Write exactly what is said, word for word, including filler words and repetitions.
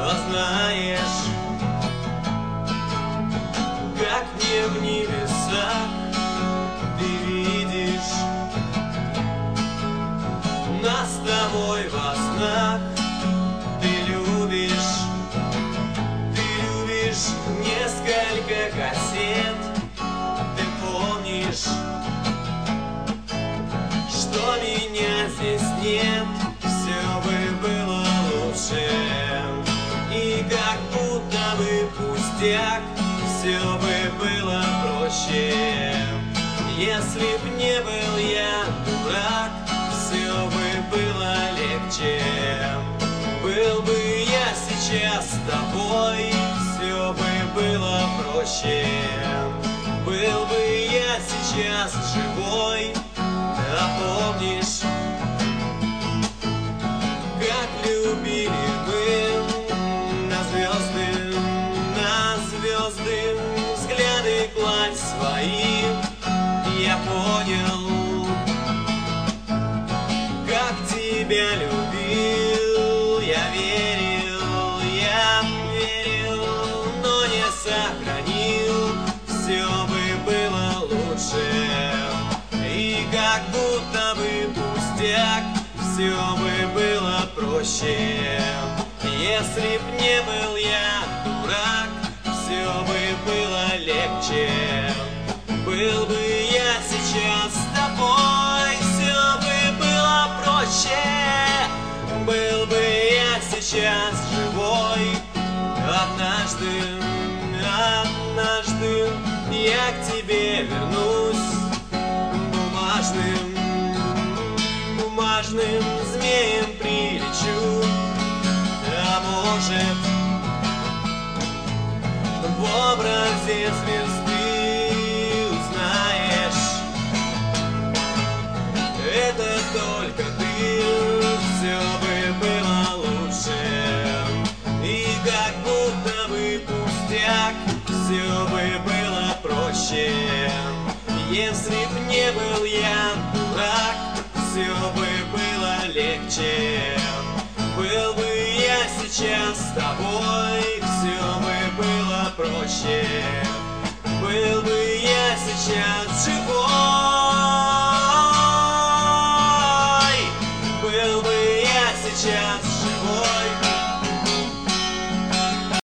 А знаешь, как мне в небесах ты видишь нас с тобой во снах. Ты любишь, ты любишь несколько кассет. Ты помнишь, что меня здесь нет. Все бы было лучше, и как будто бы пустяк. Все бы было проще, если б не был я дурак. Все бы было легче, был бы я сейчас с тобой. Все бы было проще, был бы я сейчас живой. А помнишь, как любили мы на звезды, на звезды взгляды класть свои? Я понял, как тебя любил. Я верил, я верил, но не сохранил. Все бы было лучше, и как будто бы пустяк. Все бы было проще, если б не был я дурак. Все бы было легче, был бы я сейчас с тобой. Все бы было проще, был бы я сейчас живой. Однажды, однажды я к тебе вернусь бумажным, бумажным змеем прилечу. А может, в образе звезды узнаешь, это только ты. Все бы было лучше, и как будто бы пустяк. Все бы было проще, если б не был я дурак. Все бы было легче, был бы я сейчас с тобой. Все бы было проще,